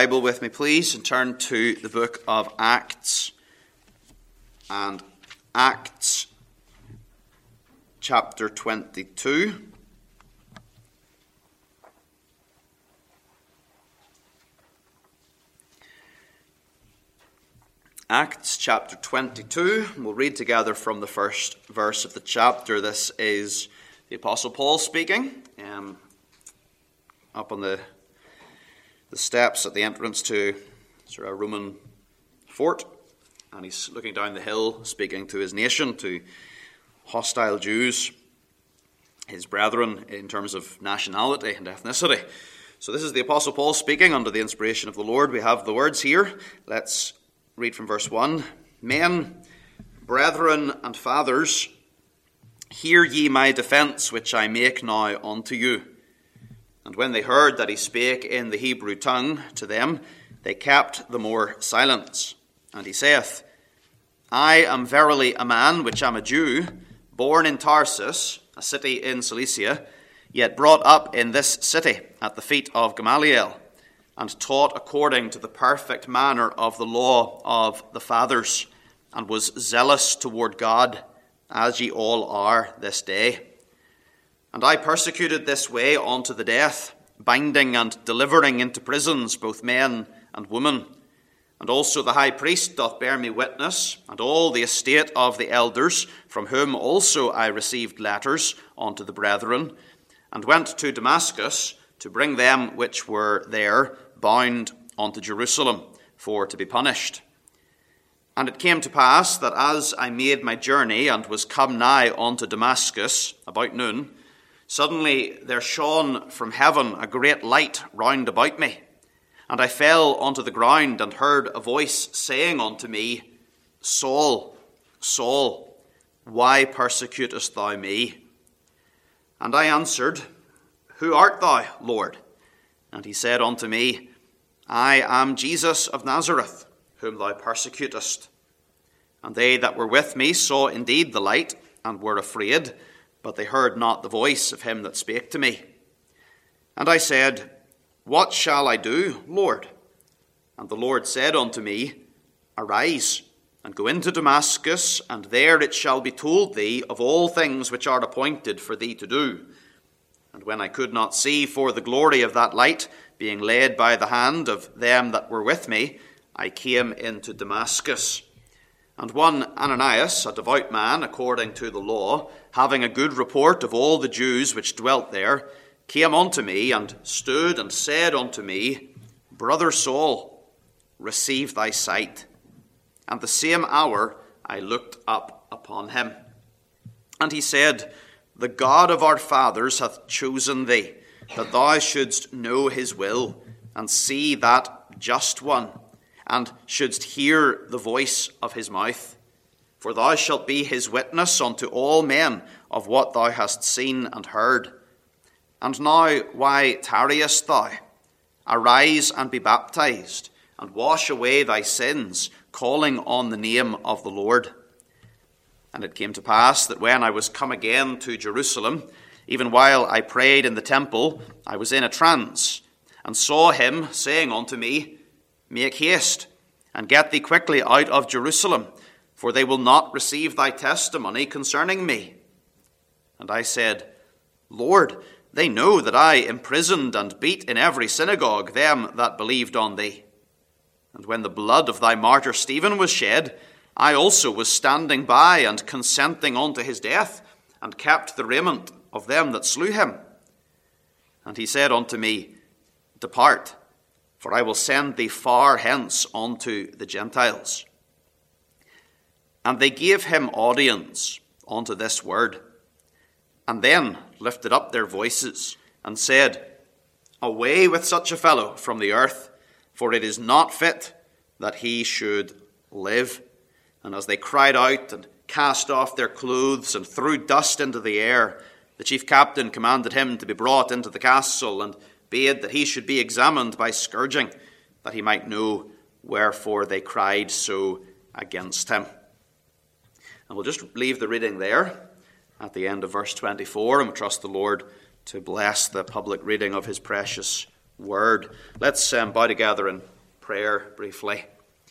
Bible with me, please, and turn to the book of Acts. And Acts chapter 22. Acts chapter 22. We'll read together from the first verse of the chapter. This is the Apostle Paul speaking, up on the steps at the entrance to a Roman fort, and he's looking down the hill, speaking to his nation, to hostile Jews, his brethren in terms of nationality and ethnicity. So this is the Apostle Paul speaking under the inspiration of the Lord. We have the words here. Let's read from verse 1. Men, brethren, and fathers, hear ye my defence, which I make now unto you. And when they heard that he spake in the Hebrew tongue to them, they kept the more silence. And he saith, I am verily a man which am a Jew, born in Tarsus, a city in Cilicia, yet brought up in this city at the feet of Gamaliel, and taught according to the perfect manner of the law of the fathers, and was zealous toward God, as ye all are this day. And I persecuted this way unto the death, binding and delivering into prisons both men and women. And also the high priest doth bear me witness, and all the estate of the elders, from whom also I received letters unto the brethren, and went to Damascus to bring them which were there bound unto Jerusalem, for to be punished. And it came to pass that as I made my journey, and was come nigh unto Damascus about noon, suddenly there shone from heaven a great light round about me. And I fell unto the ground, and heard a voice saying unto me, Saul, Saul, why persecutest thou me? And I answered, Who art thou, Lord? And he said unto me, I am Jesus of Nazareth, whom thou persecutest. And they that were with me saw indeed the light, and were afraid, but they heard not the voice of him that spake to me. And I said, What shall I do, Lord? And the Lord said unto me, Arise, and go into Damascus, and there it shall be told thee of all things which are appointed for thee to do. And when I could not see for the glory of that light, being led by the hand of them that were with me, I came into Damascus. And one Ananias, a devout man according to the law, having a good report of all the Jews which dwelt there, came unto me, and stood and said unto me, Brother Saul, receive thy sight. And the same hour I looked up upon him. And he said, The God of our fathers hath chosen thee, that thou shouldst know his will, and see that just one, and shouldst hear the voice of his mouth. For thou shalt be his witness unto all men of what thou hast seen and heard. And now why tarriest thou? Arise and be baptized, and wash away thy sins, calling on the name of the Lord. And it came to pass that when I was come again to Jerusalem, even while I prayed in the temple, I was in a trance, and saw him saying unto me, Make haste, and get thee quickly out of Jerusalem, for they will not receive thy testimony concerning me. And I said, Lord, they know that I imprisoned and beat in every synagogue them that believed on thee. And when the blood of thy martyr Stephen was shed, I also was standing by and consenting unto his death, and kept the raiment of them that slew him. And he said unto me, Depart, for I will send thee far hence unto the Gentiles. And they gave him audience unto this word, and then lifted up their voices, and said, Away with such a fellow from the earth, for it is not fit that he should live. And as they cried out and cast off their clothes and threw dust into the air, the chief captain commanded him to be brought into the castle, and bade that he should be examined by scourging, that he might know wherefore they cried so against him. And we'll just leave the reading there at the end of verse 24, and we trust the Lord to bless the public reading of his precious word. Let's bow together in prayer briefly.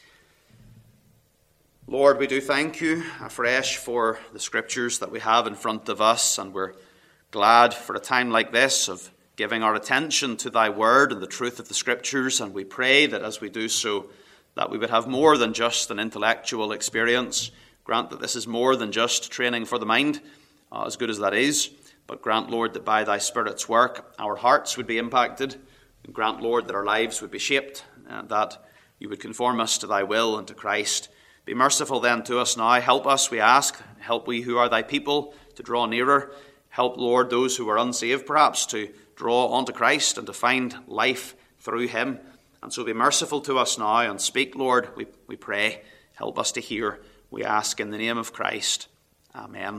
Lord, we do thank you afresh for the scriptures that we have in front of us, and we're glad for a time like this of giving our attention to thy word and the truth of the scriptures, and we pray that as we do so, that we would have more than just an intellectual experience. Grant that this is more than just training for the mind, as good as that is, but grant, Lord, that by thy Spirit's work our hearts would be impacted, and grant, Lord, that our lives would be shaped, and that you would conform us to thy will and to Christ. Be merciful then to us now. Help us, we ask. Help we who are thy people to draw nearer. Help, Lord, those who are unsaved perhaps to draw onto Christ and to find life through him. And so be merciful to us now and speak, Lord, we pray. Help us to hear, we ask in the name of Christ. Amen.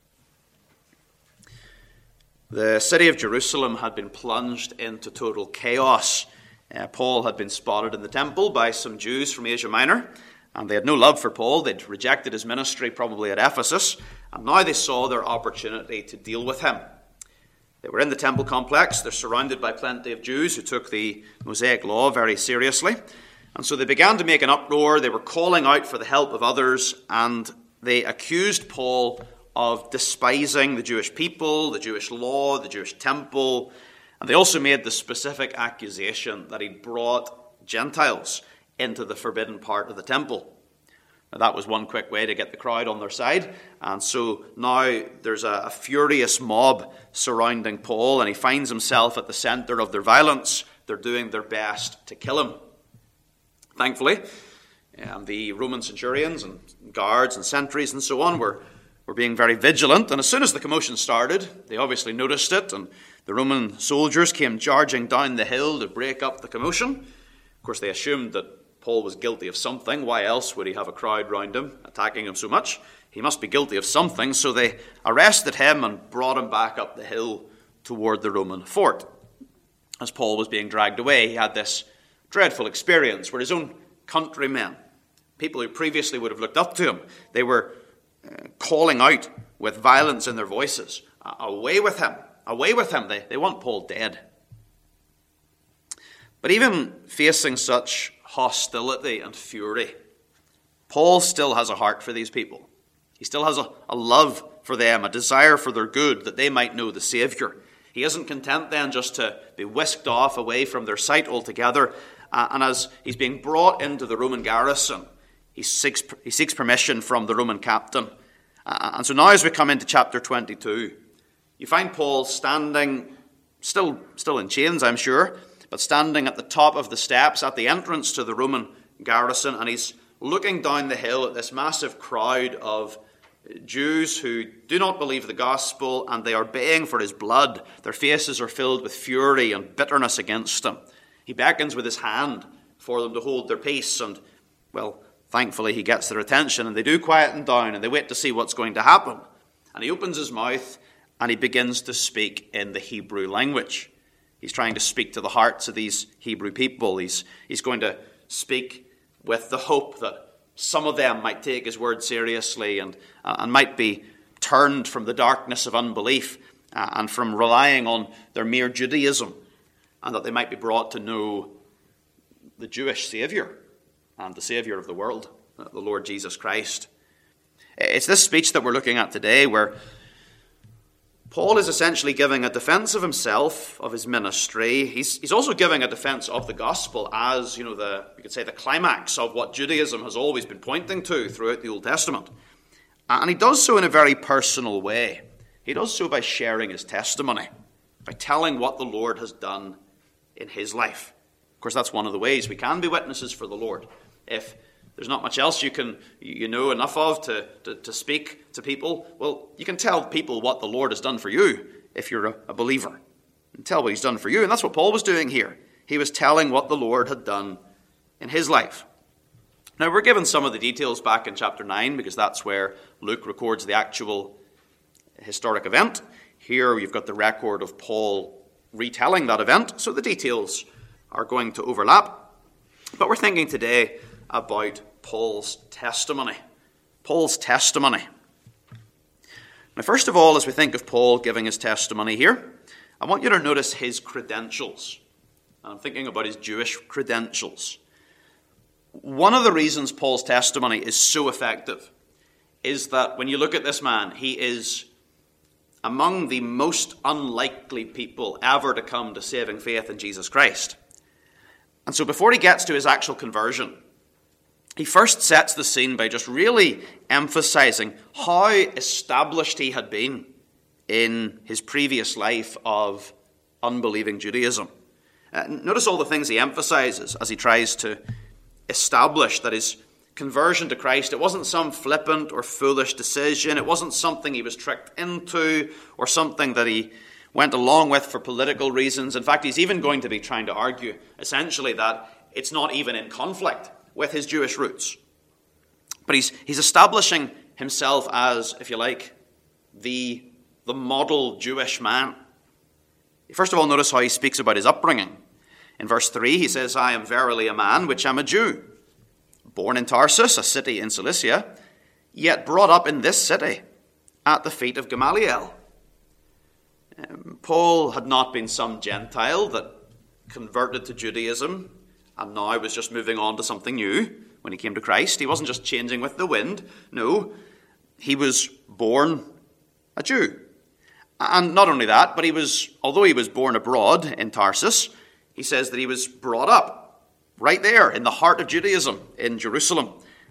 The city of Jerusalem had been plunged into total chaos. Paul had been spotted in the temple by some Jews from Asia Minor, and they had no love for Paul. They'd rejected his ministry probably at Ephesus, and now they saw their opportunity to deal with him. They were in the temple complex. They're surrounded by plenty of Jews who took the Mosaic law very seriously. And so they began to make an uproar. They were calling out for the help of others, and they accused Paul of despising the Jewish people, the Jewish law, the Jewish temple. And they also made the specific accusation that he'd brought Gentiles into the forbidden part of the temple. Now, that was one quick way to get the crowd on their side. And so now there's a furious mob surrounding Paul, and he finds himself at the center of their violence. They're doing their best to kill him. Thankfully, the Roman centurions and guards and sentries and so on were being very vigilant. And as soon as the commotion started, they obviously noticed it, and the Roman soldiers came charging down the hill to break up the commotion. Of course, they assumed that Paul was guilty of something. Why else would he have a crowd round him, attacking him so much? He must be guilty of something. So they arrested him and brought him back up the hill toward the Roman fort. As Paul was being dragged away, he had this dreadful experience where his own countrymen, people who previously would have looked up to him, they were calling out with violence in their voices, away with him, away with him. They want Paul dead. But even facing such hostility and fury, Paul still has a heart for these people. He still has a love for them, a desire for their good, that they might know the Saviour. He isn't content then just to be whisked off away from their sight altogether. And as he's being brought into the Roman garrison, he seeks permission from the Roman captain. And so now as we come into chapter 22, you find Paul standing, still in chains, I'm sure, but standing at the top of the steps at the entrance to the Roman garrison, and he's looking down the hill at this massive crowd of Jews who do not believe the gospel, and they are baying for his blood. Their faces are filled with fury and bitterness against him. He beckons with his hand for them to hold their peace, and, well, thankfully he gets their attention, and they do quieten down, and they wait to see what's going to happen. And he opens his mouth, and he begins to speak in the Hebrew language. He's trying to speak to the hearts of these Hebrew people. He's going to speak with the hope that some of them might take his word seriously and might be turned from the darkness of unbelief and from relying on their mere Judaism, and that they might be brought to know the Jewish Saviour and the Saviour of the world, the Lord Jesus Christ. It's this speech that we're looking at today where Paul is essentially giving a defense of himself, of his ministry. He's also giving a defense of the gospel as, you could say, the climax of what Judaism has always been pointing to throughout the Old Testament. And he does so in a very personal way. He does so by sharing his testimony, by telling what the Lord has done in his life. Of course, that's one of the ways we can be witnesses for the Lord. If there's not much else you know enough of to speak to people, well, you can tell people what the Lord has done for you if you're a believer. And tell what he's done for you. And that's what Paul was doing here. He was telling what the Lord had done in his life. Now, we're given some of the details back in chapter 9 because that's where Luke records the actual historic event. Here you've got the record of Paul retelling that event, so the details are going to overlap. But we're thinking today about Paul's testimony. Paul's testimony. Now, first of all, as we think of Paul giving his testimony here, I want you to notice his credentials. And I'm thinking about his Jewish credentials. One of the reasons Paul's testimony is so effective is that when you look at this man, he is among the most unlikely people ever to come to saving faith in Jesus Christ. And so before he gets to his actual conversion, he first sets the scene by just really emphasizing how established he had been in his previous life of unbelieving Judaism. Notice all the things he emphasizes as he tries to establish that his conversion to Christ, it wasn't some flippant or foolish decision. It wasn't something he was tricked into or something that he went along with for political reasons. In fact, he's even going to be trying to argue essentially that it's not even in conflict with his Jewish roots. But he's establishing himself as, if you like, the model Jewish man. First of all, notice how he speaks about his upbringing. In verse 3, he says, I am verily a man which am a Jew, born in Tarsus, a city in Cilicia, yet brought up in this city at the feet of Gamaliel. Paul had not been some Gentile that converted to Judaism and now was just moving on to something new when he came to Christ. He wasn't just changing with the wind. No, he was born a Jew. And not only that, but although he was born abroad in Tarsus, he says that he was brought up right there in the heart of Judaism in Jerusalem.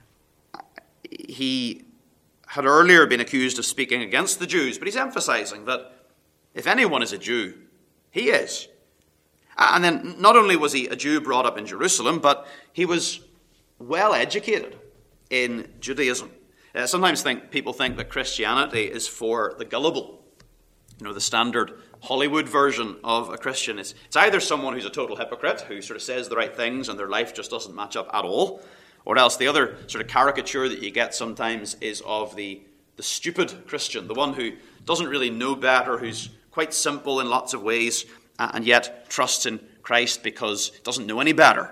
He had earlier been accused of speaking against the Jews, but he's emphasizing that if anyone is a Jew, he is. And then not only was he a Jew brought up in Jerusalem, but he was well educated in Judaism. Sometimes people think that Christianity is for the gullible. You know, the standard Hollywood version of a Christian is it's either someone who's a total hypocrite who sort of says the right things and their life just doesn't match up at all, or else the other sort of caricature that you get sometimes is of the stupid Christian, the one who doesn't really know better, who's quite simple in lots of ways, and yet trusts in Christ because he doesn't know any better.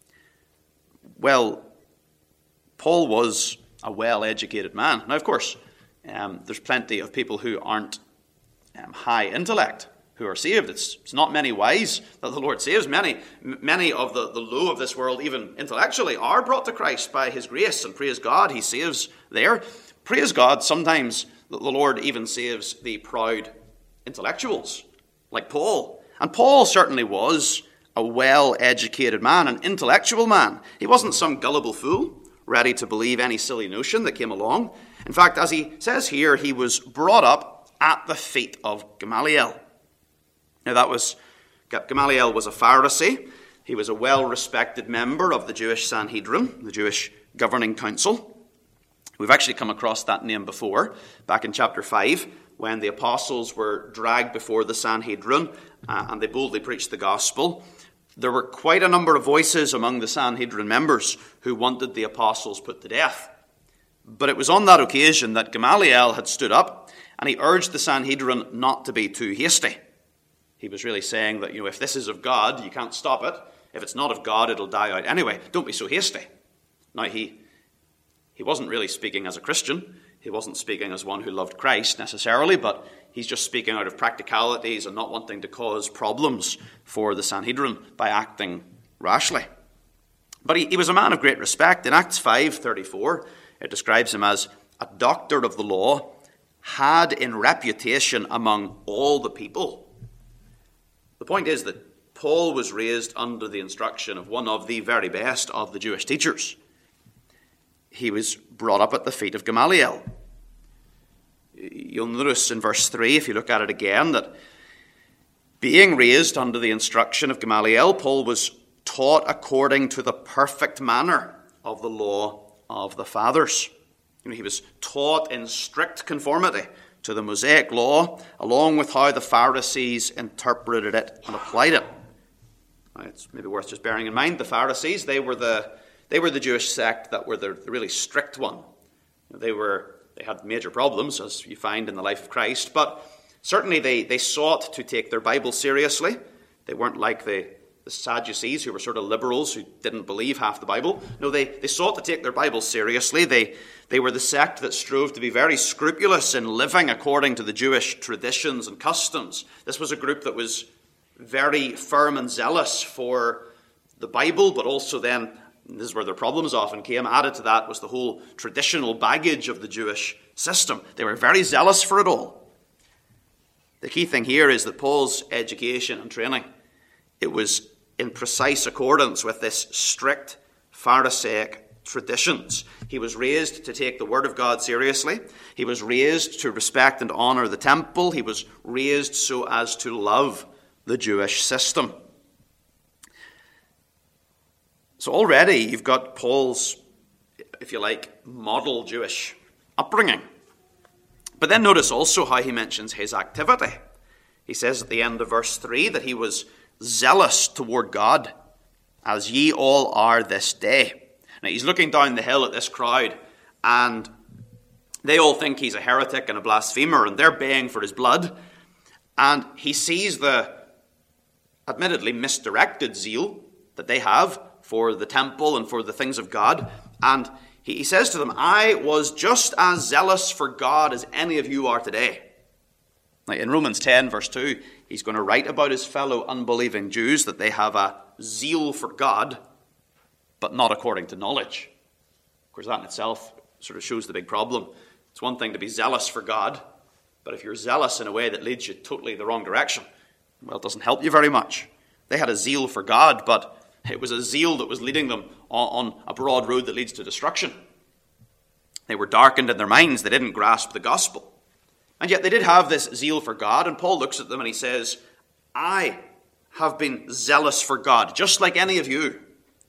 Well, Paul was a well-educated man. Now, of course, there's plenty of people who aren't high intellect who are saved. It's not many wise that the Lord saves. Many of the low of this world, even intellectually, are brought to Christ by his grace, and praise God, he saves there. Praise God, sometimes the Lord even saves the proud intellectuals, like Paul. And Paul certainly was a well-educated man, an intellectual man. He wasn't some gullible fool, ready to believe any silly notion that came along. In fact, as he says here, he was brought up at the feet of Gamaliel. Now Gamaliel was a Pharisee. He was a well-respected member of the Jewish Sanhedrin, the Jewish governing council. We've actually come across that name before, back in chapter 5, when the apostles were dragged before the Sanhedrin and they boldly preached the gospel. There were quite a number of voices among the Sanhedrin members who wanted the apostles put to death. But it was on that occasion that Gamaliel had stood up and he urged the Sanhedrin not to be too hasty. He was really saying that, if this is of God, you can't stop it. If it's not of God, it'll die out anyway. Don't be so hasty. Now, he wasn't really speaking as a Christian. He wasn't speaking as one who loved Christ necessarily, but he's just speaking out of practicalities and not wanting to cause problems for the Sanhedrin by acting rashly. But he was a man of great respect. In Acts 5:34, it describes him as a doctor of the law, had in reputation among all the people. The point is that Paul was raised under the instruction of one of the very best of the Jewish teachers. He was brought up at the feet of Gamaliel. You'll notice in verse 3, if you look at it again, that being raised under the instruction of Gamaliel, Paul was taught according to the perfect manner of the law of the fathers. He was taught in strict conformity to the Mosaic law, along with how the Pharisees interpreted it and applied it. Now, it's maybe worth just bearing in mind the Pharisees. They were the Jewish sect that were the really strict one. They had major problems, as you find in the life of Christ, but certainly they sought to take their Bible seriously. They weren't like the Sadducees, who were sort of liberals who didn't believe half the Bible. No, they sought to take their Bible seriously. They were the sect that strove to be very scrupulous in living according to the Jewish traditions and customs. This was a group that was very firm and zealous for the Bible, but also then This is where their problems often came. Added to that was the whole traditional baggage of the Jewish system. They were very zealous for it all. The key thing here is that Paul's education and training, it was in precise accordance with this strict Pharisaic traditions. He was raised to take the word of God seriously. He was raised to respect and honor the temple. He was raised so as to love the Jewish system. So already you've got Paul's, if you like, model Jewish upbringing. But then notice also how he mentions his activity. He says at the end of verse 3 that he was zealous toward God, as ye all are this day. Now he's looking down the hill at this crowd, and they all think he's a heretic and a blasphemer, and they're baying for his blood. And he sees the admittedly misdirected zeal that they have for the temple and for the things of God. And he says to them, I was just as zealous for God as any of you are today. Now, in Romans 10, verse 2, he's going to write about his fellow unbelieving Jews that they have a zeal for God, but not according to knowledge. Of course, that in itself sort of shows the big problem. It's one thing to be zealous for God, but if you're zealous in a way that leads you totally the wrong direction, well, it doesn't help you very much. They had a zeal for God, but it was a zeal that was leading them on a broad road that leads to destruction. They were darkened in their minds. They didn't grasp the gospel. And yet they did have this zeal for God, and Paul looks at them and he says, I have been zealous for God, just like any of you.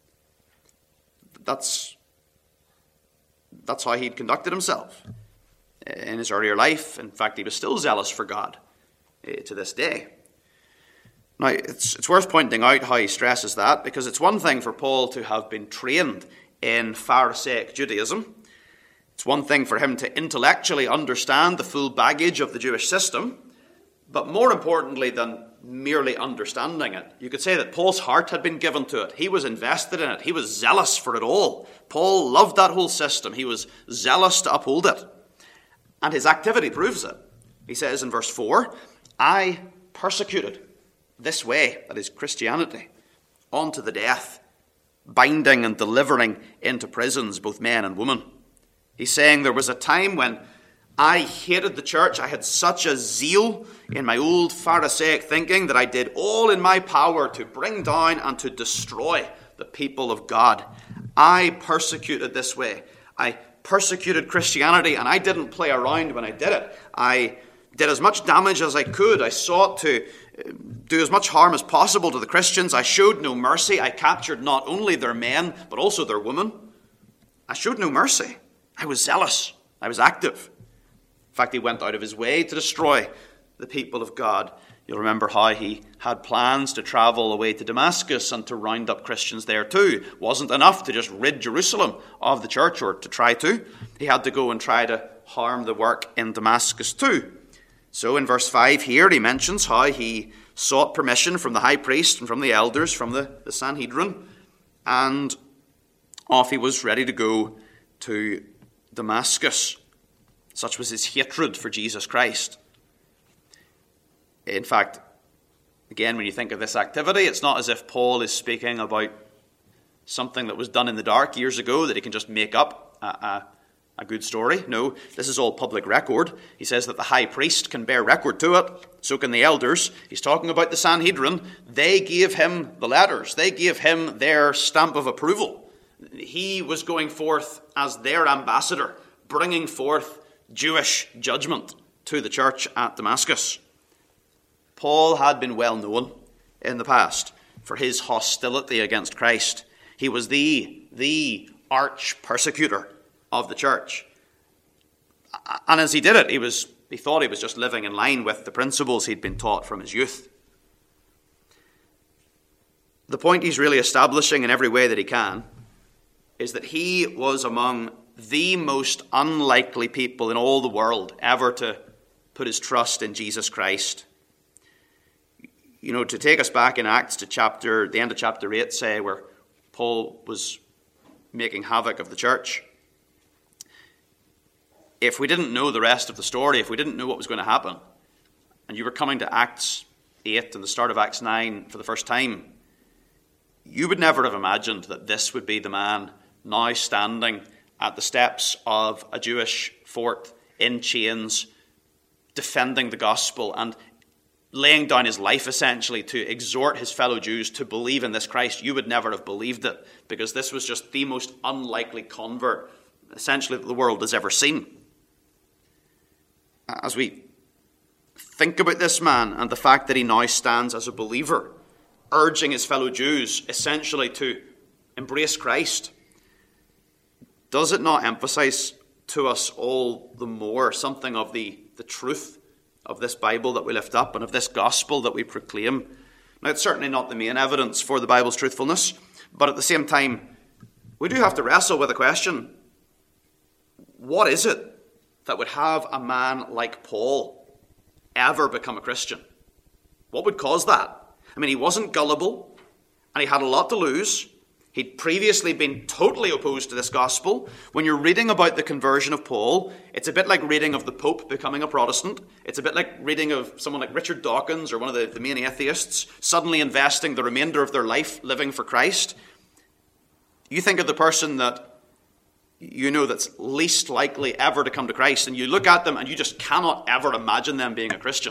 That's how he'd conducted himself in his earlier life. In fact, he was still zealous for God to this day. Now, it's worth pointing out how he stresses that, because it's one thing for Paul to have been trained in Pharisaic Judaism. It's one thing for him to intellectually understand the full baggage of the Jewish system. But more importantly than merely understanding it, you could say that Paul's heart had been given to it. He was invested in it. He was zealous for it all. Paul loved that whole system. He was zealous to uphold it. And his activity proves it. He says in verse 4, I persecuted this way, that is Christianity, unto the death, binding and delivering into prisons both men and women. He's saying there was a time when I hated the church. I had such a zeal in my old Pharisaic thinking that I did all in my power to bring down and to destroy the people of God. I persecuted this way. I persecuted Christianity, and I didn't play around when I did it. I did as much damage as I could. I sought to do as much harm as possible to the Christians. I showed no mercy. I captured not only their men, but also their women. I showed no mercy. I was zealous. I was active. In fact, he went out of his way to destroy the people of God. You'll remember how he had plans to travel away to Damascus and to round up Christians there too. It wasn't enough to just rid Jerusalem of the church, or to try to. He had to go and try to harm the work in Damascus too. So in verse 5 here, he mentions how he sought permission from the high priest and from the elders, from the Sanhedrin, and off he was ready to go to Damascus. Such was his hatred for Jesus Christ. In fact, again, when you think of this activity, it's not as if Paul is speaking about something that was done in the dark years ago that he can just make up a good story. No, this is all public record. He says that the high priest can bear record to it. So can the elders. He's talking about the Sanhedrin. They gave him the letters. They gave him their stamp of approval. He was going forth as their ambassador, bringing forth Jewish judgment to the church at Damascus. Paul had been well known in the past for his hostility against Christ. He was the arch persecutor of the church. And as he did it, he thought he was just living in line with the principles he'd been taught from his youth. The point he's really establishing in every way that he can is that he was among the most unlikely people in all the world ever to put his trust in Jesus Christ. You know, to take us back in Acts to the end of chapter 8, say, where Paul was making havoc of the church. If we didn't know the rest of the story, if we didn't know what was going to happen, and you were coming to Acts 8 and the start of Acts 9 for the first time, You would never have imagined that this would be the man now standing at the steps of a Jewish fort in chains, defending the gospel and laying down his life essentially to exhort his fellow Jews to believe in this Christ. You would never have believed it, because this was just the most unlikely convert essentially that the world has ever seen. As we think about this man and the fact that he now stands as a believer, urging his fellow Jews essentially to embrace Christ, does it not emphasize to us all the more something of the truth of this Bible that we lift up and of this gospel that we proclaim? Now, it's certainly not the main evidence for the Bible's truthfulness, but at the same time, we do have to wrestle with the question, what is it that would have a man like Paul ever become a Christian? What would cause that? I mean, he wasn't gullible, and he had a lot to lose. He'd previously been totally opposed to this gospel. When you're reading about the conversion of Paul, it's a bit like reading of the Pope becoming a Protestant. It's a bit like reading of someone like Richard Dawkins or one of the main atheists suddenly investing the remainder of their life living for Christ. You think of the person that you know that's least likely ever to come to Christ, and you look at them and you just cannot ever imagine them being a Christian.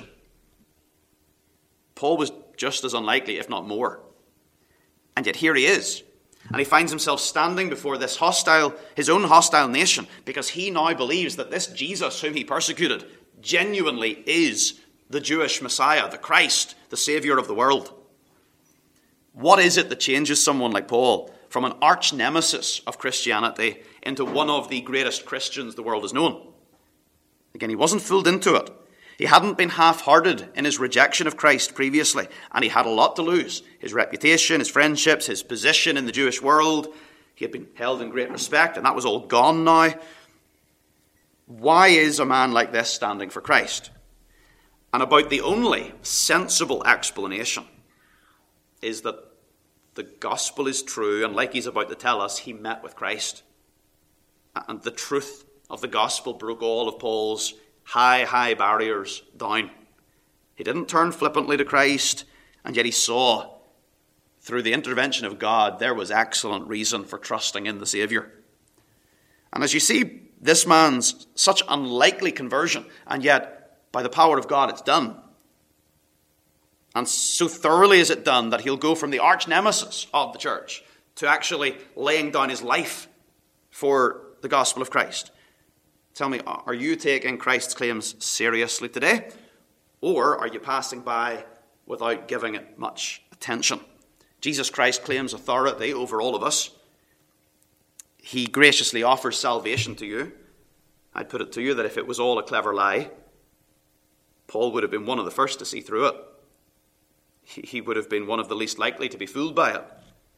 Paul was just as unlikely, if not more. And yet here he is. And he finds himself standing before this his own hostile nation, because he now believes that this Jesus whom he persecuted genuinely is the Jewish Messiah, the Christ, the Savior of the world. What is it that changes someone like Paul from an arch nemesis of Christianity into one of the greatest Christians the world has known? Again, he wasn't fooled into it. He hadn't been half-hearted in his rejection of Christ previously, and he had a lot to lose. His reputation, his friendships, his position in the Jewish world. He had been held in great respect, and that was all gone now. Why is a man like this standing for Christ? And about the only sensible explanation is that the gospel is true, and like he's about to tell us, he met with Christ. And the truth of the gospel broke all of Paul's high barriers down. He didn't turn flippantly to Christ, and yet he saw, through the intervention of God, there was excellent reason for trusting in the Saviour. And as you see, this man's such unlikely conversion, and yet, by the power of God, it's done. And so thoroughly is it done that he'll go from the arch nemesis of the church to actually laying down his life for the gospel of Christ. Tell me, are you taking Christ's claims seriously today? Or are you passing by without giving it much attention? Jesus Christ claims authority over all of us. He graciously offers salvation to you. I'd put it to you that if it was all a clever lie, Paul would have been one of the first to see through it. He would have been one of the least likely to be fooled by it.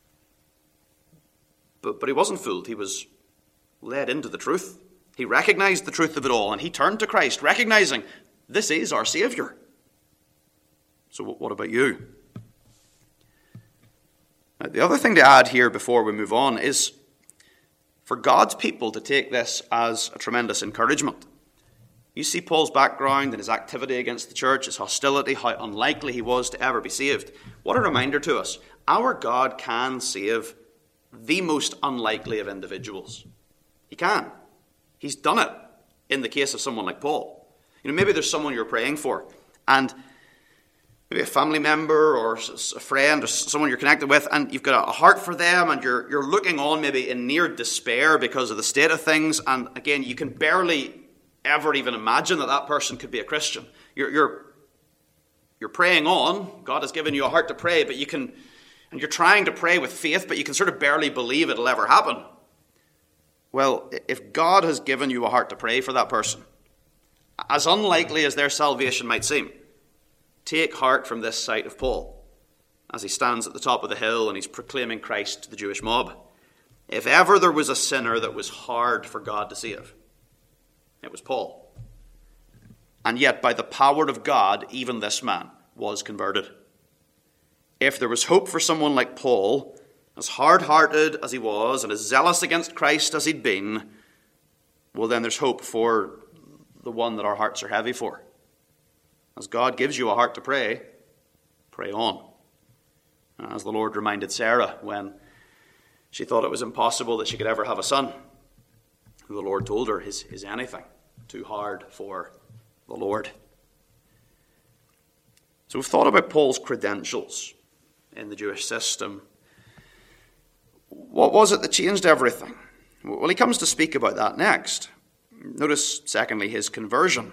But he wasn't fooled. He was led into the truth. He recognized the truth of it all, and he turned to Christ, recognizing this is our Saviour. So what about you? Now, the other thing to add here before we move on is for God's people to take this as a tremendous encouragement. You see Paul's background and his activity against the church, his hostility, how unlikely he was to ever be saved. What a reminder to us. Our God can save the most unlikely of individuals. He can. He's done it in the case of someone like Paul. You know, maybe there's someone you're praying for, and maybe a family member or a friend or someone you're connected with, and you've got a heart for them, and you're looking on maybe in near despair because of the state of things, and again, you can barely ever even imagine that person could be a Christian. You're praying on. God has given you a heart to pray, but and you're trying to pray with faith, but you can sort of barely believe it'll ever happen. Well, if God has given you a heart to pray for that person, as unlikely as their salvation might seem, take heart from this sight of Paul as he stands at the top of the hill and he's proclaiming Christ to the Jewish mob. If ever there was a sinner that was hard for God to save, it was Paul. And yet, by the power of God, even this man was converted. If there was hope for someone like Paul, as hard-hearted as he was and as zealous against Christ as he'd been, well, then there's hope for the one that our hearts are heavy for. As God gives you a heart to pray, pray on. as the Lord reminded Sarah when she thought it was impossible that she could ever have a son. The Lord told her, is anything too hard for the Lord? So we've thought about Paul's credentials in the Jewish system. What was it that changed everything? Well, he comes to speak about that next. Notice, secondly, his conversion.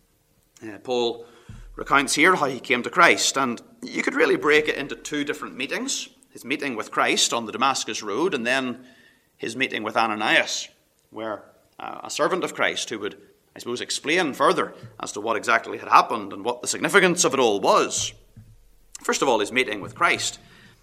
Paul recounts here how he came to Christ, and you could really break it into two different meetings. His meeting with Christ on the Damascus Road, and then his meeting with Ananias, where a servant of Christ who would, I suppose, explain further as to what exactly had happened and what the significance of it all was. First of all, his meeting with Christ.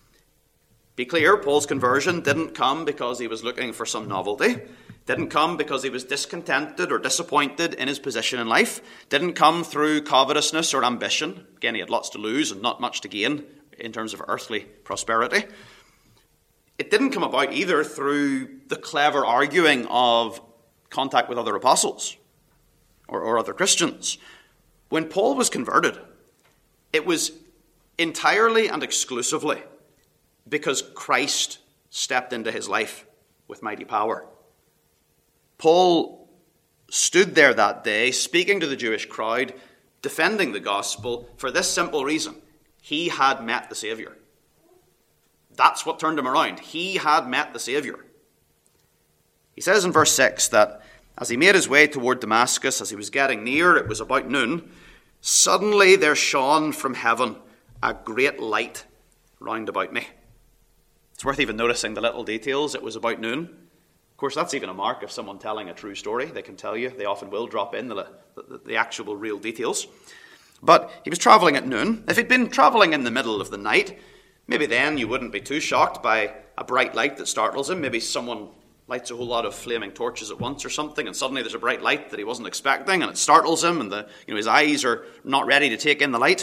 Be clear, Paul's conversion didn't come because he was looking for some novelty. Didn't come because he was discontented or disappointed in his position in life. Didn't come through covetousness or ambition. Again, he had lots to lose and not much to gain in terms of earthly prosperity. It didn't come about either through the clever arguing of contact with other apostles or other Christians. When Paul was converted, it was entirely and exclusively because Christ stepped into his life with mighty power. Paul stood there that day, speaking to the Jewish crowd, defending the gospel for this simple reason. He had met the Saviour. That's what turned him around. He had met the Saviour. He says in verse 6 that as he made his way toward Damascus, as he was getting near, it was about noon, suddenly there shone from heaven a great light round about me. It's worth even noticing the little details. It was about noon. Of course, that's even a mark of someone telling a true story. They can tell you. They often will drop in the actual real details. But he was travelling at noon. If he'd been travelling in the middle of the night, maybe then you wouldn't be too shocked by a bright light that startles him. Maybe someone lights a whole lot of flaming torches at once or something, and suddenly there's a bright light that he wasn't expecting, and it startles him, and his eyes are not ready to take in the light.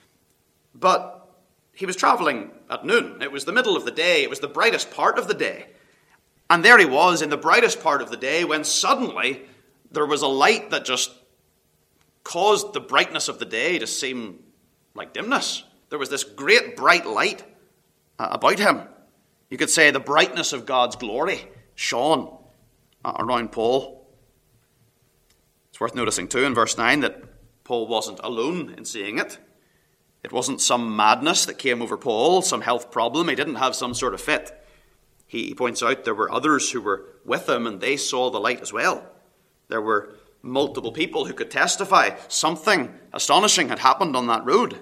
But he was travelling at noon. It was the middle of the day. It was the brightest part of the day. And there he was in the brightest part of the day when suddenly there was a light that just caused the brightness of the day to seem like dimness. There was this great bright light about him. You could say the brightness of God's glory shone around Paul. It's worth noticing too in verse 9 that Paul wasn't alone in seeing it. It wasn't some madness that came over Paul, some health problem. He didn't have some sort of fit. He points out there were others who were with him and they saw the light as well. There were multiple people who could testify something astonishing had happened on that road.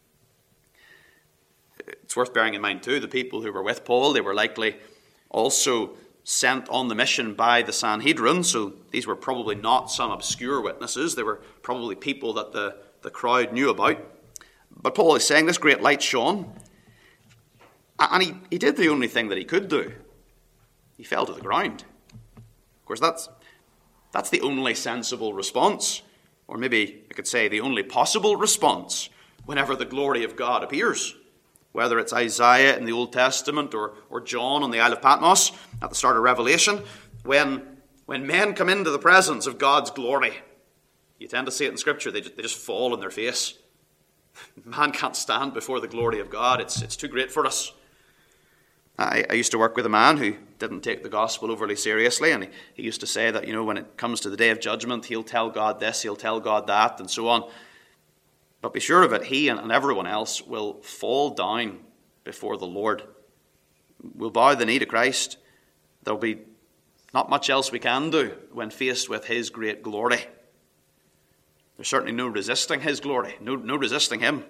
It's worth bearing in mind too, the people who were with Paul, they were likely also sent on the mission by the Sanhedrin, so these were probably not some obscure witnesses. They were probably people that the crowd knew about. But Paul is saying this great light shone, and he did the only thing that he could do. He fell to the ground. Of course, that's the only sensible response, or maybe I could say the only possible response whenever the glory of God appears. Whether it's Isaiah in the Old Testament or John on the Isle of Patmos at the start of Revelation, when men come into the presence of God's glory, you tend to see it in Scripture, they just fall on their face. Man can't stand before the glory of God. It's too great for us. I used to work with a man who didn't take the gospel overly seriously, and he used to say that, when it comes to the day of judgment, he'll tell God this, he'll tell God that, and so on. But be sure of it, he and everyone else will fall down before the Lord. We'll bow the knee to Christ. There'll be not much else we can do when faced with his great glory. There's certainly no resisting his glory, no resisting him.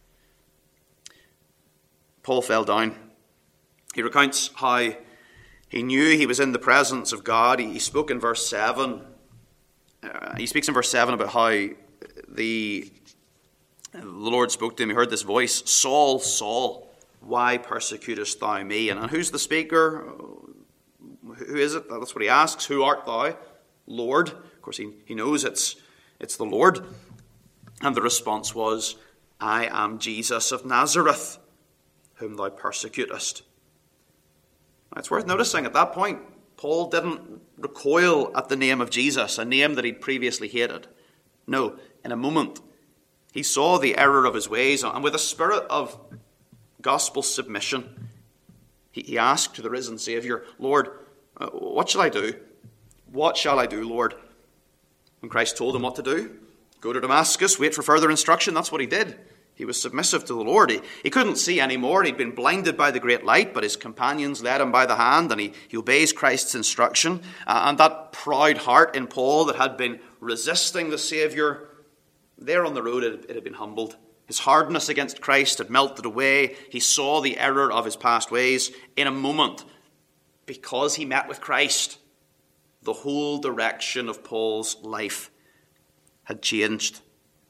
Paul fell down. He recounts how he knew he was in the presence of God. He spoke in verse 7. He speaks in verse 7 about how the Lord spoke to him. He heard this voice, "Saul, Saul, why persecutest thou me?" And who's the speaker? Who is it? That's what he asks. Who art thou? Lord. Of course, he knows it's the Lord. And the response was, "I am Jesus of Nazareth, whom thou persecutest." Now, it's worth noticing at that point, Paul didn't recoil at the name of Jesus, a name that he'd previously hated. No, in a moment, he saw the error of his ways, and with a spirit of gospel submission. He asked the risen Savior, Lord, what shall I do? What shall I do, Lord? And Christ told him what to do. Go to Damascus, wait for further instruction. That's what he did. He was submissive to the Lord. He couldn't see anymore. He'd been blinded by the great light, but his companions led him by the hand, and he obeys Christ's instruction. And that proud heart in Paul that had been resisting the Savior, there on the road it had been humbled. His hardness against Christ had melted away. He saw the error of his past ways. In a moment, because he met with Christ, the whole direction of Paul's life had changed.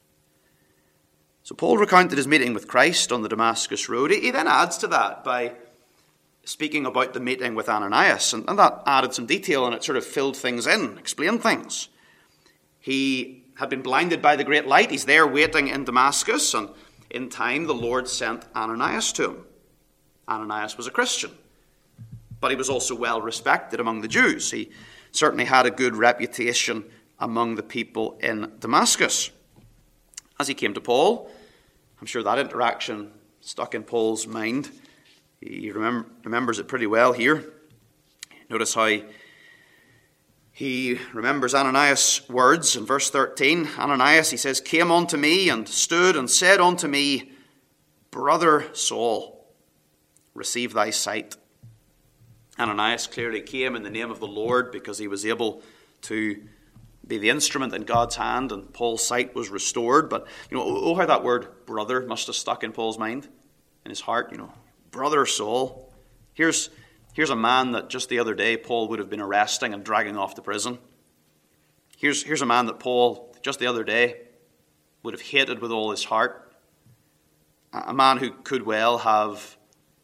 So Paul recounted his meeting with Christ on the Damascus road. He then adds to that by speaking about the meeting with Ananias, and that added some detail, and it sort of filled things in, explained things. He had been blinded by the great light. He's there waiting in Damascus, and in time the Lord sent Ananias to him. Ananias was a Christian, but he was also well respected among the Jews. He certainly had a good reputation among the people in Damascus. As he came to Paul, I'm sure that interaction stuck in Paul's mind. He remembers it pretty well here. Notice how he remembers Ananias' words in verse 13. Ananias, he says, came unto me and stood and said unto me, Brother Saul, receive thy sight. Ananias clearly came in the name of the Lord because he was able to be the instrument in God's hand, and Paul's sight was restored. But, how that word brother must have stuck in Paul's mind, in his heart. Brother Saul. Here's a man that just the other day Paul would have been arresting and dragging off to prison. Here's a man that Paul just the other day would have hated with all his heart. A man who could well have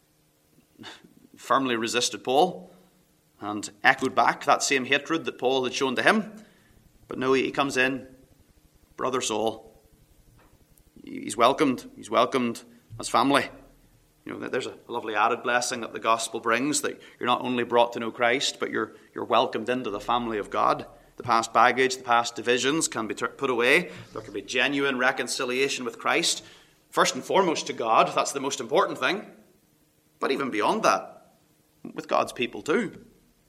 firmly resisted Paul and echoed back that same hatred that Paul had shown to him. But no, he comes in, Brother Saul. He's welcomed. He's welcomed as family. There's a lovely added blessing that the gospel brings, that you're not only brought to know Christ, but you're welcomed into the family of God. The past baggage, the past divisions can be put away. There can be genuine reconciliation with Christ. First and foremost to God, that's the most important thing. But even beyond that, with God's people too.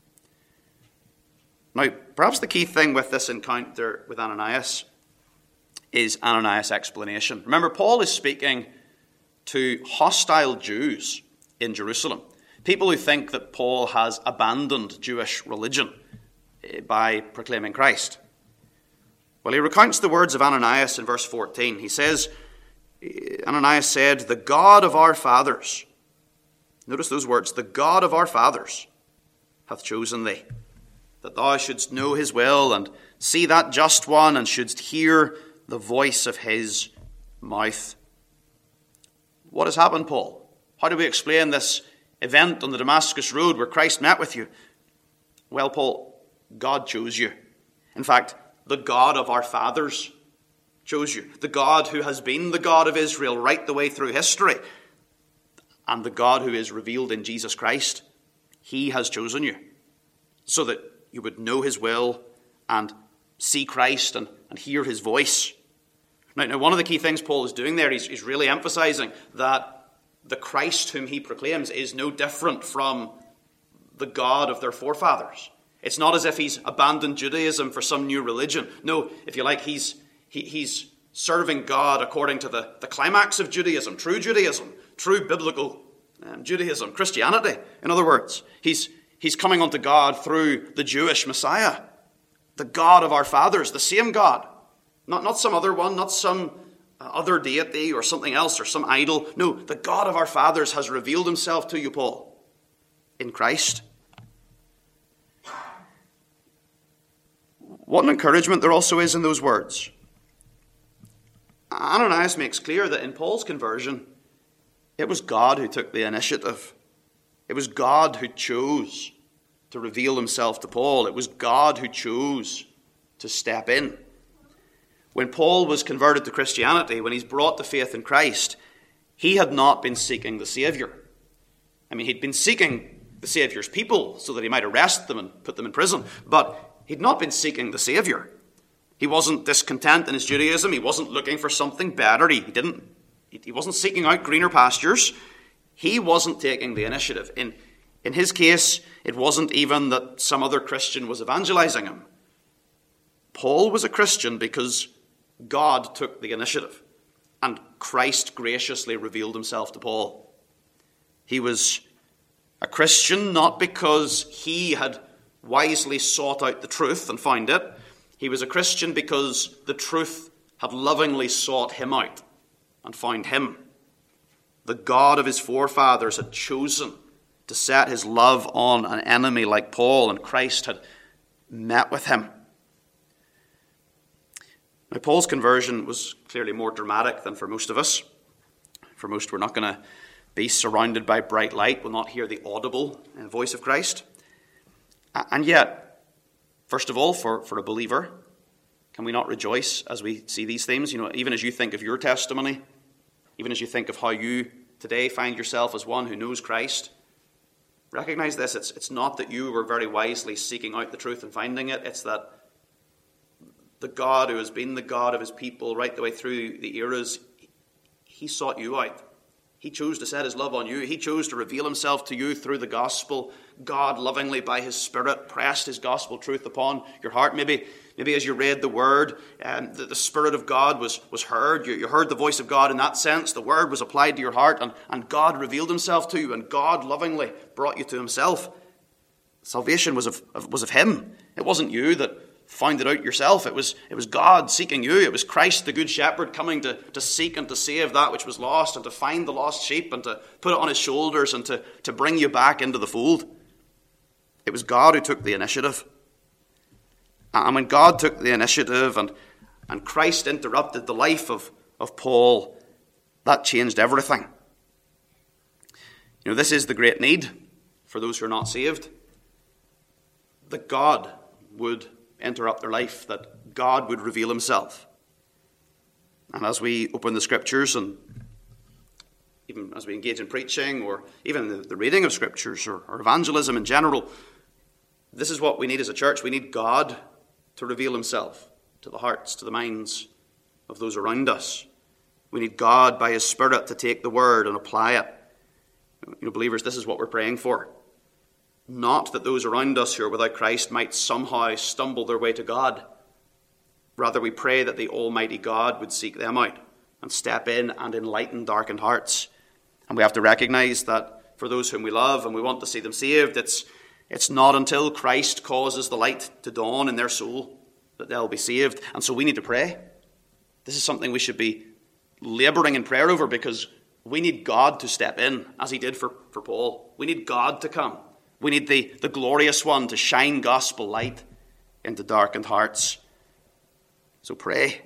Now, perhaps the key thing with this encounter with Ananias is Ananias' explanation. Remember, Paul is speaking to hostile Jews in Jerusalem, people who think that Paul has abandoned Jewish religion by proclaiming Christ. Well, he recounts the words of Ananias in verse 14. He says, Ananias said, the God of our fathers, notice those words, the God of our fathers hath chosen thee, that thou shouldst know his will and see that just one, and shouldst hear the voice of his mouth. What has happened, Paul? How do we explain this event on the Damascus road where Christ met with you? Well, Paul, God chose you. In fact, the God of our fathers chose you. The God who has been the God of Israel right the way through history, and the God who is revealed in Jesus Christ, he has chosen you so that you would know his will and see Christ and hear his voice. Now, one of the key things Paul is doing there, he's really emphasizing that the Christ whom he proclaims is no different from the God of their forefathers. It's not as if he's abandoned Judaism for some new religion. No, if you like, he's serving God according to the climax of Judaism, true biblical Judaism, Christianity. In other words, he's coming unto God through the Jewish Messiah, the God of our fathers, the same God. Not some other one, not some other deity or something else or some idol. No, the God of our fathers has revealed himself to you, Paul, in Christ. What an encouragement there also is in those words. Ananias makes clear that in Paul's conversion, it was God who took the initiative. It was God who chose to reveal himself to Paul. It was God who chose to step in. When Paul was converted to Christianity, when he's brought to faith in Christ, he had not been seeking the Savior. He'd been seeking the Savior's people so that he might arrest them and put them in prison, but he'd not been seeking the Savior. He wasn't discontent in his Judaism. He wasn't looking for something better. He wasn't seeking out greener pastures. He wasn't taking the initiative. In his case, it wasn't even that some other Christian was evangelizing him. Paul was a Christian because God took the initiative, and Christ graciously revealed himself to Paul. He was a Christian not because he had wisely sought out the truth and found it. He was a Christian because the truth had lovingly sought him out and found him. The God of his forefathers had chosen to set his love on an enemy like Paul, and Christ had met with him. Now, Paul's conversion was clearly more dramatic than for most of us. For most, we're not going to be surrounded by bright light. We'll not hear the audible voice of Christ. And yet, first of all, for a believer, can we not rejoice as we see these things? Even as you think of your testimony, even as you think of how you today find yourself as one who knows Christ, recognize this. It's not that you were very wisely seeking out the truth and finding it. It's that the God who has been the God of his people right the way through the eras, he sought you out. He chose to set his love on you. He chose to reveal himself to you through the gospel. God lovingly by his Spirit pressed his gospel truth upon your heart. Maybe as you read the word, the Spirit of God was heard. You heard the voice of God in that sense. The word was applied to your heart, and God revealed himself to you, and God lovingly brought you to himself. Salvation was of him. It wasn't you that found it out yourself. It was God seeking you. It was Christ, the good shepherd, coming to seek and to save that which was lost, and to find the lost sheep, and to put it on his shoulders, and to bring you back into the fold. It was God who took the initiative. And when God took the initiative and Christ interrupted the life of Paul, that changed everything. This is the great need for those who are not saved. That God would interrupt their life, that God would reveal himself. And as we open the scriptures, and even as we engage in preaching, or even the reading of scriptures, or evangelism in general, this is what we need as a church. We need God to reveal himself to the hearts, to the minds of those around us. We need God by his Spirit to take the word and apply it. Believers, this is what we're praying for. Not that those around us who are without Christ might somehow stumble their way to God. Rather, we pray that the Almighty God would seek them out and step in and enlighten darkened hearts. And we have to recognize that for those whom we love and we want to see them saved, it's not until Christ causes the light to dawn in their soul that they'll be saved. And so we need to pray. This is something we should be laboring in prayer over, because we need God to step in, as he did for Paul. We need God to come. We need the glorious one to shine gospel light into darkened hearts. So pray.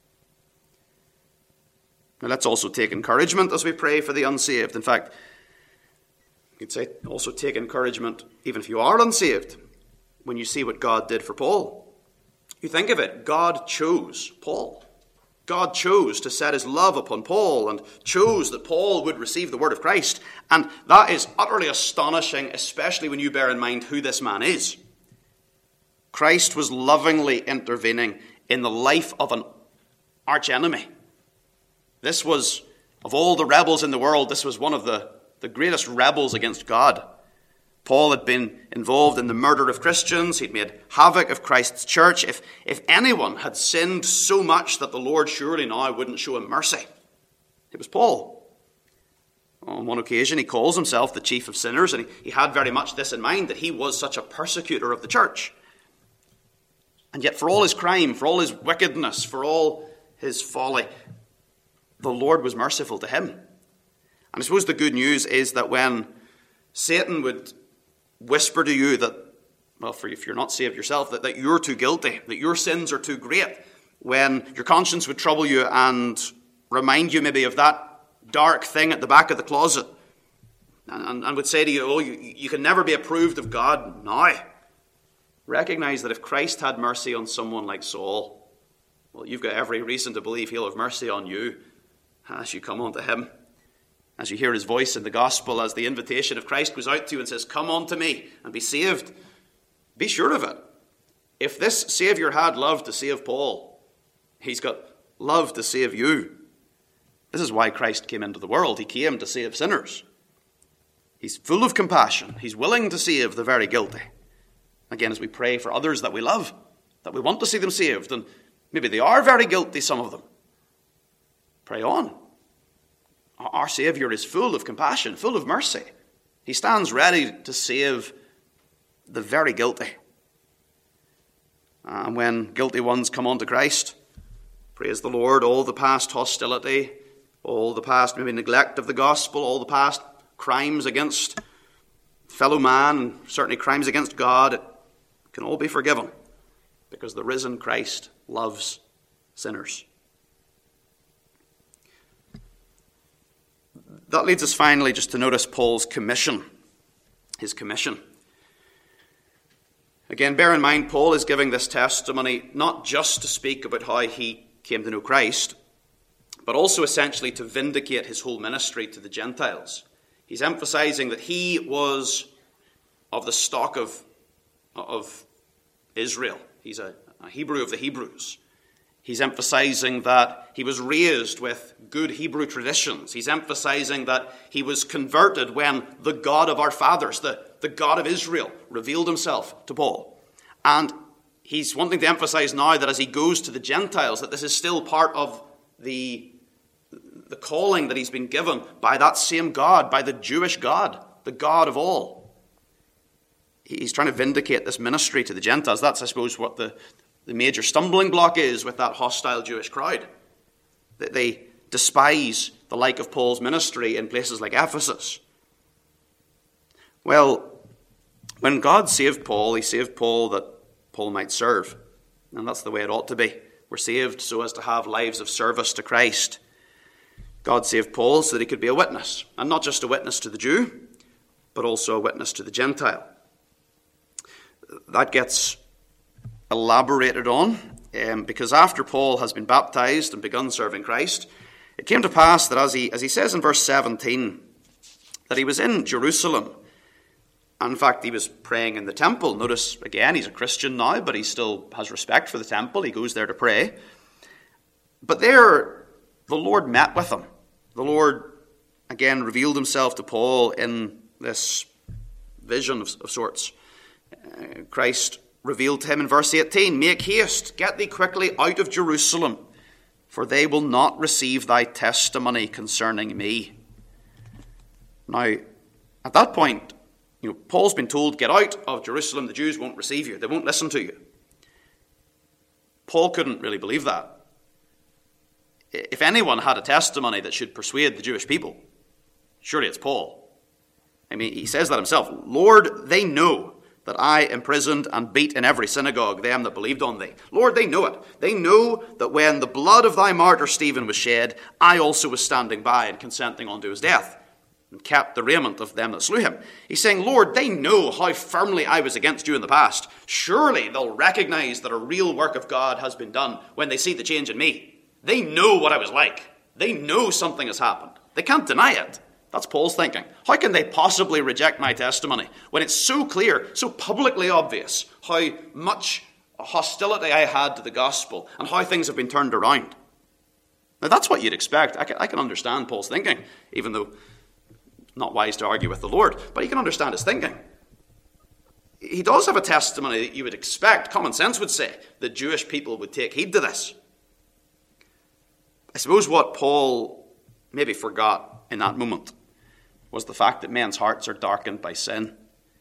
Now let's also take encouragement as we pray for the unsaved. In fact, you'd say also take encouragement even if you are unsaved when you see what God did for Paul. You think of it, God chose Paul. God chose to set his love upon Paul and chose that Paul would receive the word of Christ. And that is utterly astonishing, especially when you bear in mind who this man is. Christ was lovingly intervening in the life of an archenemy. This was, of all the rebels in the world, this was one of the greatest rebels against God. Paul had been involved in the murder of Christians. He'd made havoc of Christ's church. If anyone had sinned so much that the Lord surely now wouldn't show him mercy, it was Paul. On one occasion, he calls himself the chief of sinners, and he had very much this in mind, that he was such a persecutor of the church. And yet for all his crime, for all his wickedness, for all his folly, the Lord was merciful to him. And I suppose the good news is that when Satan would whisper to you that, well, if you're not saved yourself, that you're too guilty, that your sins are too great, when your conscience would trouble you and remind you maybe of that dark thing at the back of the closet, and would say to you, oh, you can never be approved of God now. Recognize that if Christ had mercy on someone like Saul, well, you've got every reason to believe he'll have mercy on you as you come unto him. As you hear his voice in the gospel, as the invitation of Christ goes out to you and says, come unto me and be saved, be sure of it. If this Saviour had love to save Paul, he's got love to save you. This is why Christ came into the world. He came to save sinners. He's full of compassion. He's willing to save the very guilty. Again, as we pray for others that we love, that we want to see them saved, and maybe they are very guilty, some of them, pray on. Our Saviour is full of compassion, full of mercy. He stands ready to save the very guilty. And when guilty ones come unto Christ, praise the Lord, all the past hostility, all the past maybe neglect of the gospel, all the past crimes against fellow man, and certainly crimes against God, it can all be forgiven because the risen Christ loves sinners. That leads us finally just to notice Paul's commission, his commission. Again, bear in mind, Paul is giving this testimony not just to speak about how he came to know Christ, but also essentially to vindicate his whole ministry to the Gentiles. He's emphasizing that he was of the stock of Israel. He's a Hebrew of the Hebrews. He's emphasizing that he was raised with good Hebrew traditions. He's emphasizing that he was converted when the God of our fathers, the God of Israel, revealed himself to Paul. And he's wanting to emphasize now that as he goes to the Gentiles, that this is still part of the calling that he's been given by that same God, by the Jewish God, the God of all. He's trying to vindicate this ministry to the Gentiles. That's, I suppose, what the major stumbling block is with that hostile Jewish crowd. That they despise the like of Paul's ministry in places like Ephesus. Well, when God saved Paul, he saved Paul that Paul might serve. And that's the way it ought to be. We're saved so as to have lives of service to Christ. God saved Paul so that he could be a witness. And not just a witness to the Jew, but also a witness to the Gentile. That gets elaborated on because after Paul has been baptized and begun serving Christ, it came to pass that as he says in verse 17, that he was in Jerusalem. And in fact, he was praying in the temple. Notice, again, he's a Christian now, but he still has respect for the temple. He goes there to pray. But there, the Lord met with him. The Lord, again, revealed himself to Paul in this vision of sorts. Christ revealed to him in verse 18, "Make haste, get thee quickly out of Jerusalem, for they will not receive thy testimony concerning me." Now, at that point, Paul's been told, get out of Jerusalem, the Jews won't receive you, they won't listen to you. Paul couldn't really believe that. If anyone had a testimony that should persuade the Jewish people, surely it's Paul. I mean, he says that himself. "Lord, they know that I imprisoned and beat in every synagogue them that believed on thee." Lord, they know it. They know that when the blood of thy martyr Stephen was shed, I also was standing by and consenting unto his death, and kept the raiment of them that slew him. He's saying, Lord, they know how firmly I was against you in the past. Surely they'll recognize that a real work of God has been done when they see the change in me. They know what I was like. They know something has happened. They can't deny it. That's Paul's thinking. How can they possibly reject my testimony when it's so clear, so publicly obvious how much hostility I had to the gospel and how things have been turned around? Now that's what you'd expect. I can understand Paul's thinking, even though not wise to argue with the Lord, but you can understand his thinking. He does have a testimony that you would expect, common sense would say, that Jewish people would take heed to this. I suppose what Paul maybe forgot in that moment was the fact that men's hearts are darkened by sin.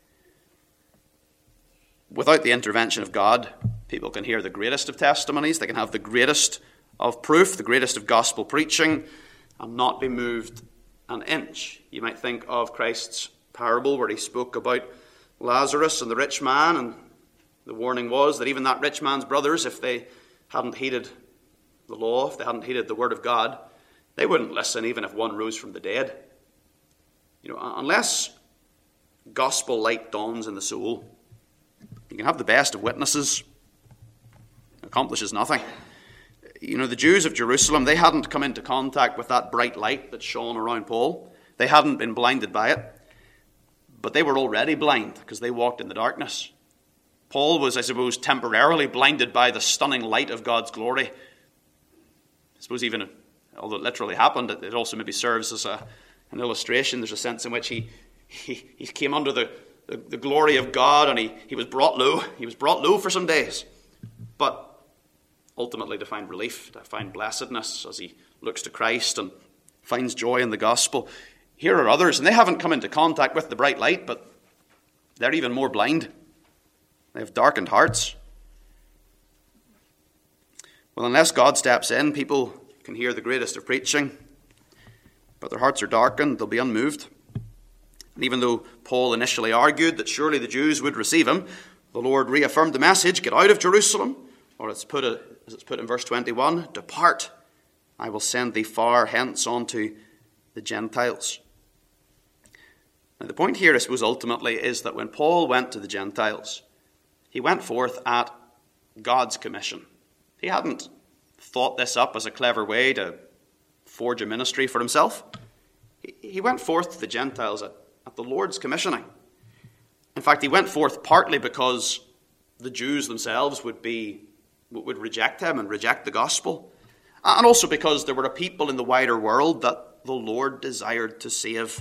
Without the intervention of God, people can hear the greatest of testimonies, they can have the greatest of proof, the greatest of gospel preaching, and not be moved an inch. You might think of Christ's parable where he spoke about Lazarus and the rich man, and the warning was that even that rich man's brothers, if they hadn't heeded the law, if they hadn't heeded the word of God, they wouldn't listen even if one rose from the dead. Unless gospel light dawns in the soul, you can have the best of witnesses, it accomplishes nothing. The Jews of Jerusalem, they hadn't come into contact with that bright light that shone around Paul. They hadn't been blinded by it. But they were already blind because they walked in the darkness. Paul was, I suppose, temporarily blinded by the stunning light of God's glory. I suppose although it literally happened, it also maybe serves as an illustration. There's a sense in which he he came under the glory of God, and he was brought low. He was brought low for some days. But ultimately to find relief, to find blessedness as he looks to Christ and finds joy in the gospel. Here are others, and they haven't come into contact with the bright light, but they're even more blind. They have darkened hearts. Well, unless God steps in, people can hear the greatest of preaching, but their hearts are darkened, they'll be unmoved. And even though Paul initially argued that surely the Jews would receive him, the Lord reaffirmed the message, get out of Jerusalem, or as it's put in verse 21, depart, I will send thee far hence unto the Gentiles. Now the point here, I suppose, ultimately is that when Paul went to the Gentiles, he went forth at God's commission. He hadn't thought this up as a clever way to forge a ministry for himself. He went forth to the Gentiles at the Lord's commissioning. In fact, he went forth partly because the Jews themselves would reject him and reject the gospel, and also because there were a people in the wider world that the Lord desired to save.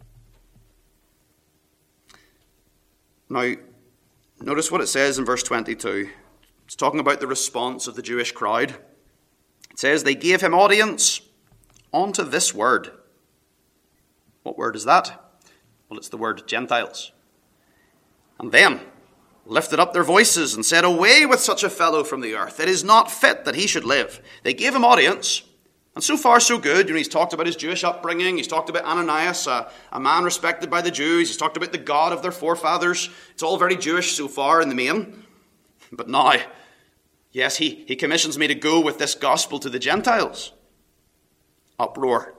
Now, notice what it says in verse 22. It's talking about the response of the Jewish crowd. It says, they gave him audience unto this word. What word is that? Well, it's the word Gentiles. And then lifted up their voices and said, away with such a fellow from the earth. It is not fit that he should live. They gave him audience, and so far so good. He's talked about his Jewish upbringing. He's talked about Ananias, a man respected by the Jews. He's talked about the God of their forefathers. It's all very Jewish so far in the main. But now, yes, he commissions me to go with this gospel to the Gentiles. Uproar.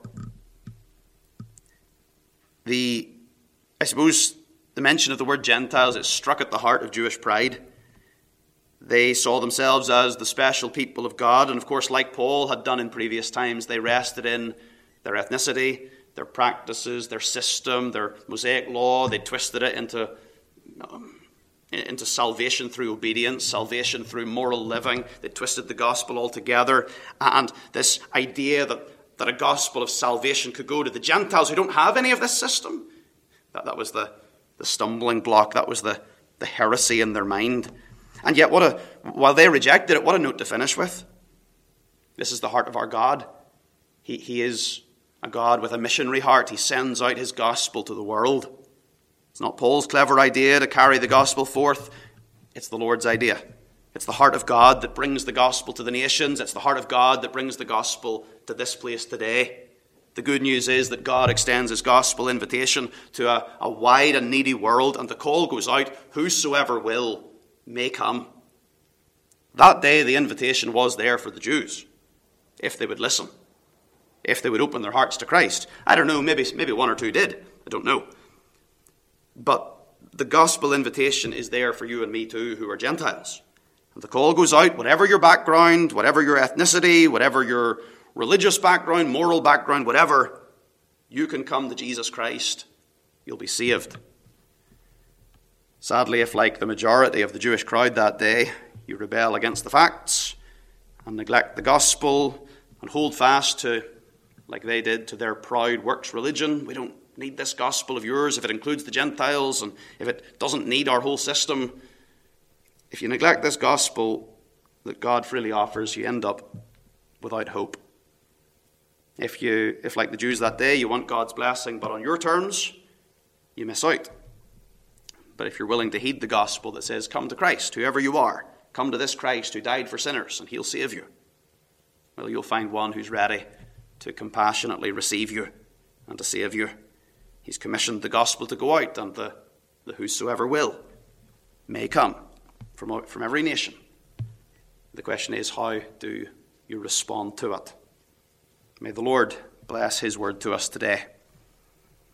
I suppose the mention of the word Gentiles, it struck at the heart of Jewish pride. They saw themselves as the special people of God, and of course, like Paul had done in previous times, they rested in their ethnicity, their practices, their system, their Mosaic law. They twisted it into salvation through obedience, salvation through moral living. They twisted the gospel altogether, and this idea that a gospel of salvation could go to the Gentiles who don't have any of this system, that was the stumbling block. That was the heresy in their mind. And yet, while they rejected it, what a note to finish with. This is the heart of our God. He is a God with a missionary heart. He sends out his gospel to the world. It's not Paul's clever idea to carry the gospel forth. It's the Lord's idea. It's the heart of God that brings the gospel to the nations. It's the heart of God that brings the gospel to this place today. The good news is that God extends his gospel invitation to a wide and needy world, and the call goes out, whosoever will may come. That day the invitation was there for the Jews, if they would listen, if they would open their hearts to Christ. I don't know, maybe one or two did, I don't know. But the gospel invitation is there for you and me too, who are Gentiles. And the call goes out, whatever your background, whatever your ethnicity, whatever your religious background, moral background, whatever, you can come to Jesus Christ. You'll be saved. Sadly, if like the majority of the Jewish crowd that day, you rebel against the facts and neglect the gospel and hold fast to, like they did, to their proud works religion, we don't need this gospel of yours if it includes the Gentiles and if it doesn't need our whole system. If you neglect this gospel that God freely offers, you end up without hope. If like the Jews that day, you want God's blessing, but on your terms, you miss out. But if you're willing to heed the gospel that says, come to Christ, whoever you are, come to this Christ who died for sinners and he'll save you, well, you'll find one who's ready to compassionately receive you and to save you. He's commissioned the gospel to go out, and the whosoever will may come from every nation. The question is, how do you respond to it? May the Lord bless his word to us today.